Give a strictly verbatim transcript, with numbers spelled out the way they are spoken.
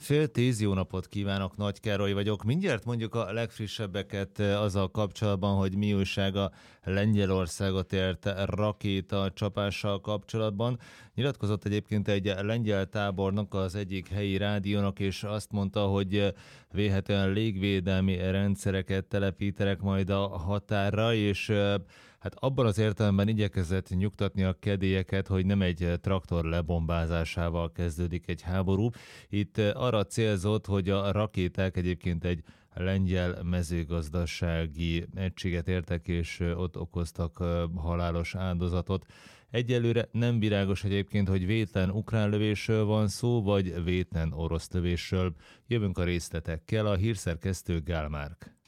Fél tíz, jó napot kívánok, Nagy Károly vagyok. Mindjárt mondjuk a legfrissebbeket azzal kapcsolatban, hogy mi újság a Lengyelországot ért rakéta csapással kapcsolatban. Nyilatkozott egyébként egy lengyel tábornok az egyik helyi rádiónak, és azt mondta, hogy vélhetően légvédelmi rendszereket telepítenek majd a határra, és hát abban az értelemben igyekezett nyugtatni a kedélyeket, hogy nem egy traktor lebombázásával kezdődik egy háború. Itt arra célzott, hogy a rakéták egyébként egy lengyel mezőgazdasági egységet értek, és ott okoztak halálos áldozatot. Egyelőre nem világos egyébként, hogy vétlen ukrán lövésről van szó, vagy vétlen orosz lövésről. Jövünk a részletekkel, a hírszerkesztő Gál Márk.